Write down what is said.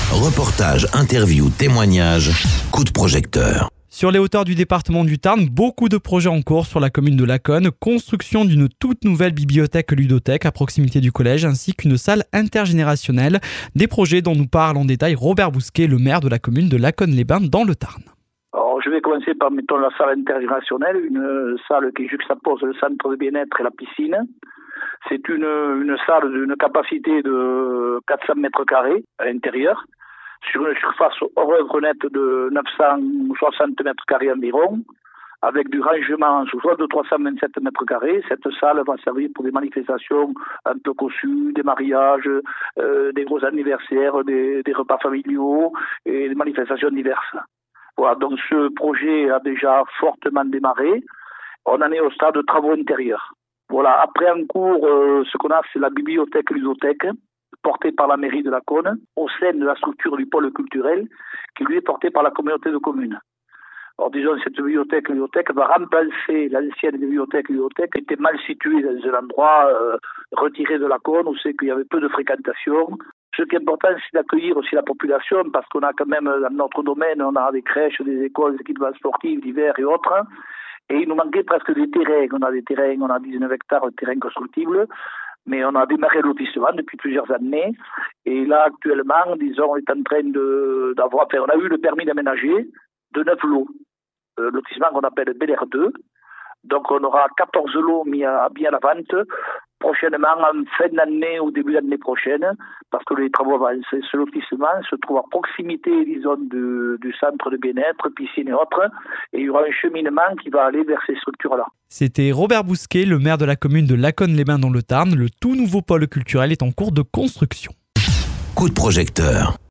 Reportages, interviews, témoignages, coup de projecteur. Sur les hauteurs du département du Tarn, beaucoup de projets en cours sur la commune de Laconne. Construction d'une toute nouvelle bibliothèque ludothèque à proximité du collège ainsi qu'une salle intergénérationnelle. Des projets dont nous parle en détail Robert Bousquet, le maire de la commune de Laconne-les-Bains dans le Tarn. Alors, je vais commencer par la salle intergénérationnelle, une salle qui juxtapose le centre de bien-être et la piscine. C'est une salle d'une capacité de 400 mètres carrés à l'intérieur, sur une surface hors œuvre nette de 960 mètres carrés environ, avec du rangement sous sous-sol de 327 mètres carrés. Cette salle va servir pour des manifestations un peu cossues, des mariages, des gros anniversaires, des repas familiaux et des manifestations diverses. Voilà, donc ce projet a déjà fortement démarré. On en est au stade de travaux intérieurs. Voilà, après en cours, ce qu'on a, c'est la bibliothèque ludothèque, portée par la mairie de Laconne, au sein de la structure du pôle culturel, qui lui est portée par la communauté de communes. Alors disons, cette bibliothèque ludothèque va remplacer l'ancienne bibliothèque ludothèque, qui était mal située dans un endroit retiré de Laconne, où c'est qu'il y avait peu de fréquentation. Ce qui est important, c'est d'accueillir aussi la population, parce qu'on a quand même, dans notre domaine, on a des crèches, des écoles, des équipements sportifs divers et autres. Et il nous manquait presque des terrains. On a 19 hectares de terrains constructibles, mais on a démarré le lotissement depuis plusieurs années. Et là, actuellement, disons, on est en train on a eu le permis d'aménager de 9 lots. Lotissement qu'on appelle Bel Air 2. Donc, on aura 14 lots mis à la vente prochainement, en fin d'année ou début d'année prochaine, parce que les travaux avancent. Ce lotissement se trouve à proximité, disons, du centre de bien-être, piscine et autres, et il y aura un cheminement qui va aller vers ces structures-là. C'était Robert Bousquet, le maire de la commune de Laconne-les-Bains dans le Tarn. Le tout nouveau pôle culturel est en cours de construction. Coup de projecteur.